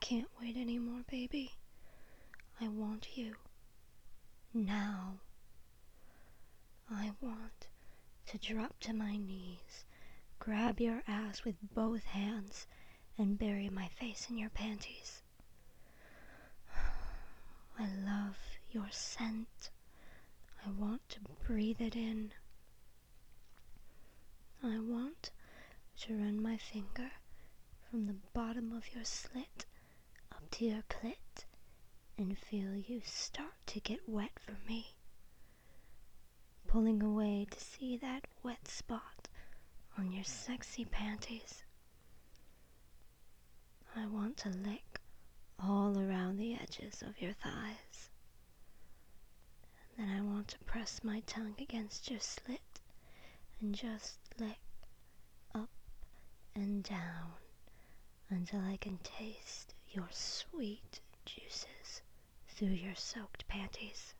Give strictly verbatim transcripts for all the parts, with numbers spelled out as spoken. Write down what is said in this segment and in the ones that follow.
can't wait anymore, baby. I want you. Now. I want to drop to my knees, grab your ass with both hands, and bury my face in your panties. I love your scent. I want to breathe it in. I want to run my finger from the bottom of your slit up to your clit and feel you start to get wet for me, pulling away to see that wet spot on your sexy panties. I want to lick all around the edges of your thighs. Then I want to press my tongue against your slit and just lick up and down until I can taste your sweet juices through your soaked panties.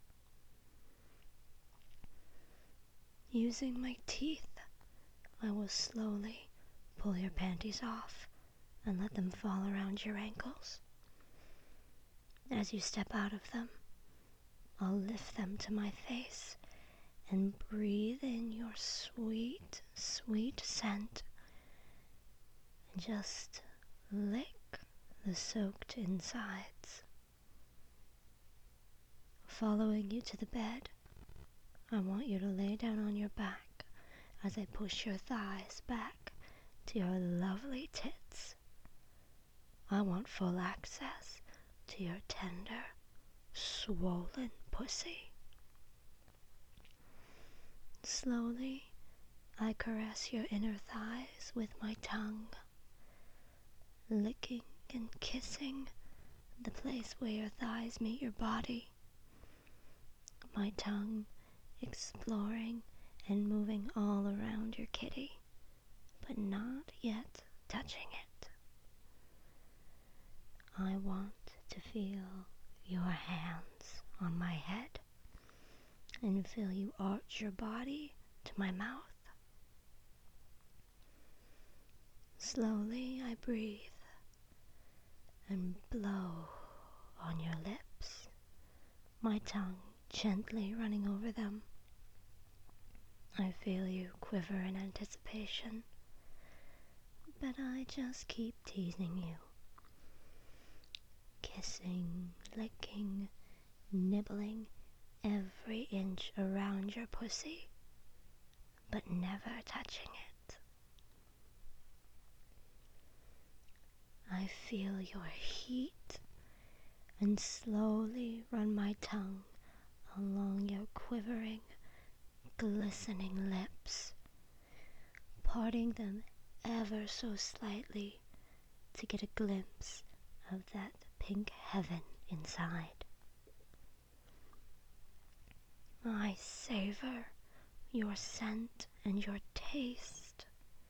Using my teeth, I will slowly pull your panties off and let them fall around your ankles. As you step out of them, I'll lift them to my face and breathe in your sweet, sweet scent and just lick the soaked insides. Following you to the bed, I want you to lay down on your back as I push your thighs back to your lovely tits. I want full access to your tender, swollen pussy. Slowly, I caress your inner thighs with my tongue, licking and kissing the place where your thighs meet your body. My tongue exploring and moving all around your kitty, but not yet touching it. I want to feel your hands on my head and feel you arch your body to my mouth. Slowly I breathe and blow on your lips, my tongue gently running over them. I feel you quiver in anticipation, but I just keep teasing you. Kissing, licking, nibbling every inch around your pussy, but never touching it. I feel your heat and slowly run my tongue along your quivering, glistening lips, parting them ever so slightly to get a glimpse of that pink heaven inside. I savor your scent and your taste,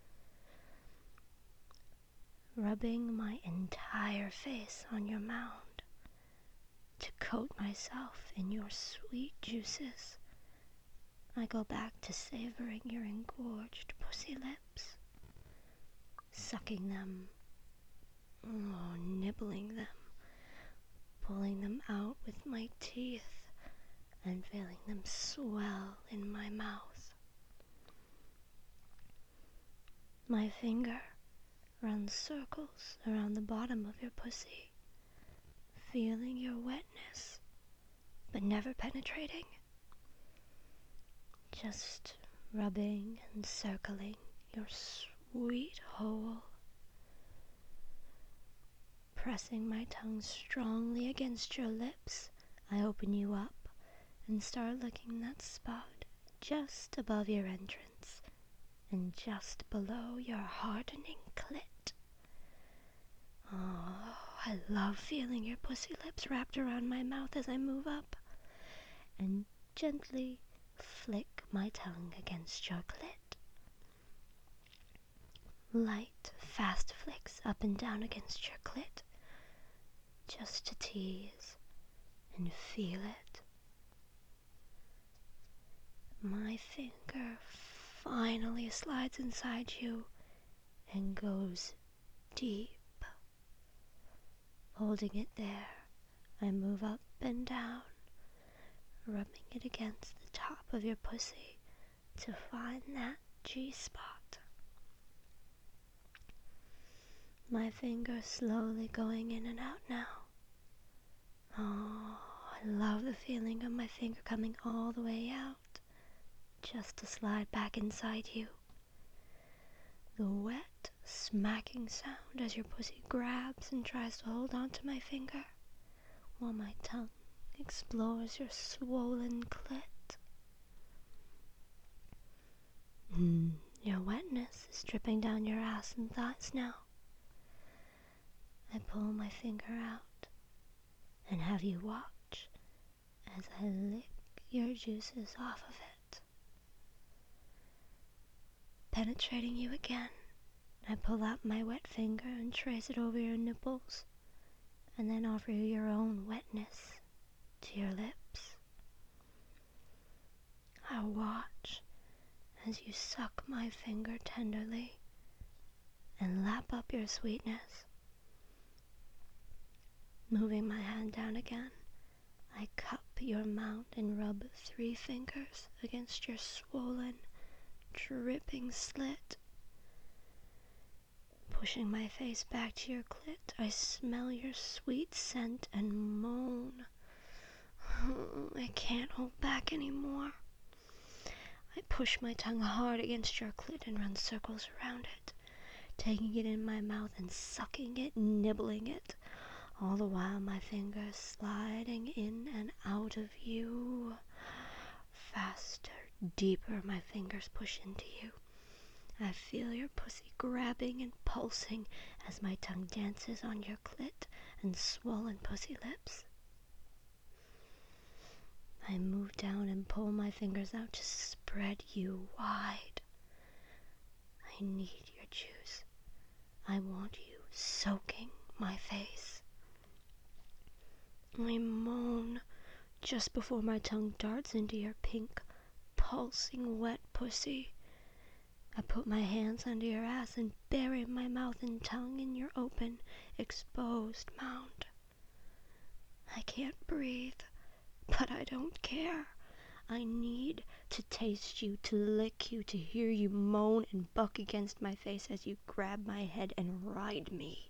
rubbing my entire face on your mound to coat myself in your sweet juices. I go back to savoring your engorged pussy lips, sucking them, oh, nibbling them, pulling them out with my teeth and feeling them swell in my mouth. My finger runs circles around the bottom of your pussy, feeling your wetness, but never penetrating. Just rubbing and circling your sweet hole. Pressing my tongue strongly against your lips, I open you up and start licking that spot just above your entrance and just below your hardening clit. Oh, I love feeling your pussy lips wrapped around my mouth as I move up and gently flick my tongue against your clit. Light, fast flicks up and down against your clit, just to tease and feel it. My finger finally slides inside you and goes deep, Holding it there, I move up and down, rubbing it against the top of your pussy to find that G-spot. My fingers slowly going in and out now. Oh, I love the feeling of my finger coming all the way out, just to slide back inside you. The wet, smacking sound as your pussy grabs and tries to hold on to my finger, while my tongue explores your swollen clit. Mm, your wetness is dripping down your ass and thighs now. I pull my finger out and have you watch as I lick your juices off of it. Penetrating you again, I pull out my wet finger and trace it over your nipples, and then offer you your own wetness to your lips. I watch as you suck my finger tenderly and lap up your sweetness. Moving my hand down again, I cup your mount and rub three fingers against your swollen, dripping slit. Pushing my face back to your clit, I smell your sweet scent and moan. I can't hold back anymore. I push my tongue hard against your clit and run circles around it, taking it in my mouth and sucking it, nibbling it, all the while my fingers sliding in and out of you. Faster, deeper my fingers push into you. I feel your pussy grabbing and pulsing as my tongue dances on your clit and swollen pussy lips. I move down and pull my fingers out to spread you wide. I need your juice. I want you soaking my face. I moan just before my tongue darts into your pink, pulsing wet pussy. I put my hands under your ass and bury my mouth and tongue in your open, exposed mound. I can't breathe, but I don't care. I need to taste you, to lick you, to hear you moan and buck against my face as you grab my head and ride me.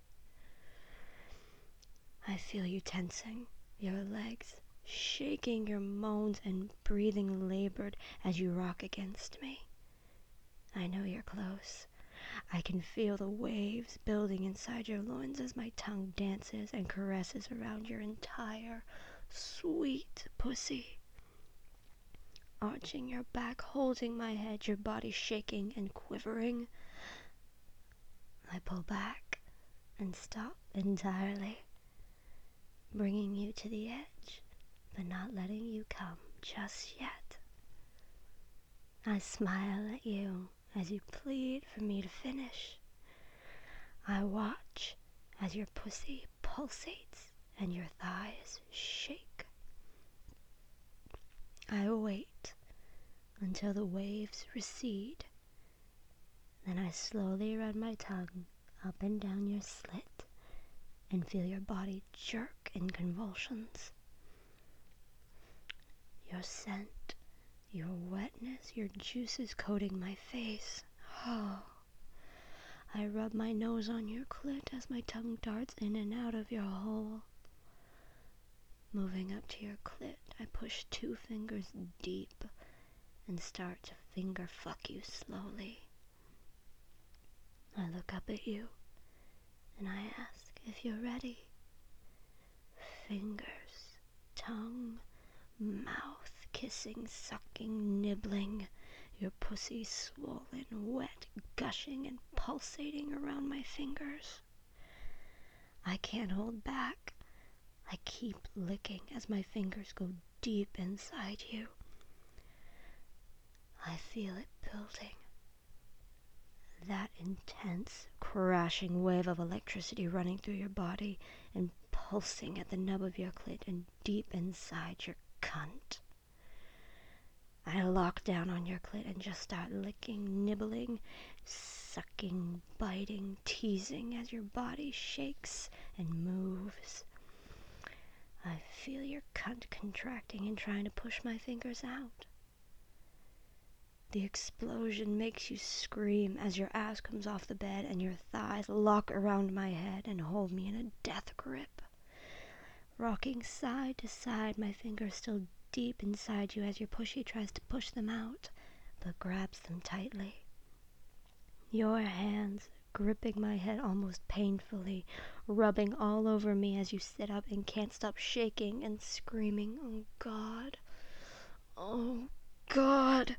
I feel you tensing, your legs shaking, your moans and breathing labored as you rock against me. I know you're close. I can feel the waves building inside your loins as my tongue dances and caresses around your entire sweet pussy. Arching your back, holding my head, your body shaking and quivering. I pull back and stop entirely, bringing you to the edge, but not letting you come just yet. I smile at you as you plead for me to finish. I watch as your pussy pulsates and your thighs shake. I wait until the waves recede. Then I slowly run my tongue up and down your slit and feel your body jerk in convulsions. Your scent, your wetness, your juices coating my face. Oh. I rub my nose on your clit as my tongue darts in and out of your hole. Moving up to your clit, I push two fingers deep and start to finger fuck you slowly. I look up at you and I ask if you're ready. Fingers, tongue, mouth, kissing, sucking, nibbling, your pussy swollen, wet, gushing and pulsating around my fingers. I can't hold back. I keep licking as my fingers go deep inside you. I feel it building. That intense, crashing wave of electricity running through your body and pulsing at the nub of your clit and deep inside your cunt. I lock down on your clit and just start licking, nibbling, sucking, biting, teasing as your body shakes and moves. I feel your cunt contracting and trying to push my fingers out. The explosion makes you scream as your ass comes off the bed and your thighs lock around my head and hold me in a death grip. Rocking side to side, my fingers still deep inside you as your pushy tries to push them out, but grabs them tightly. Your hands gripping my head almost painfully, rubbing all over me as you sit up and can't stop shaking and screaming, "Oh God, oh God."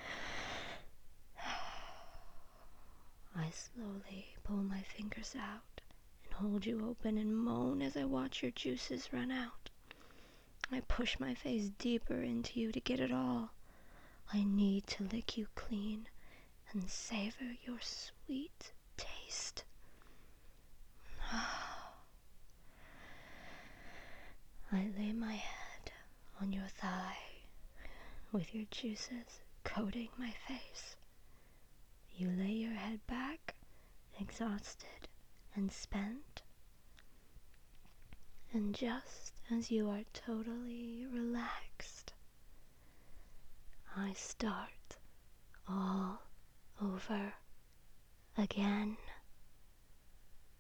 I slowly pull my fingers out and hold you open and moan as I watch your juices run out. I push my face deeper into you to get it all. I need to lick you clean and savor your sweet taste. I lay my head on your thigh with your juices coating my face. You lay your head back, exhausted and spent. And just as you are totally relaxed, I start all over again.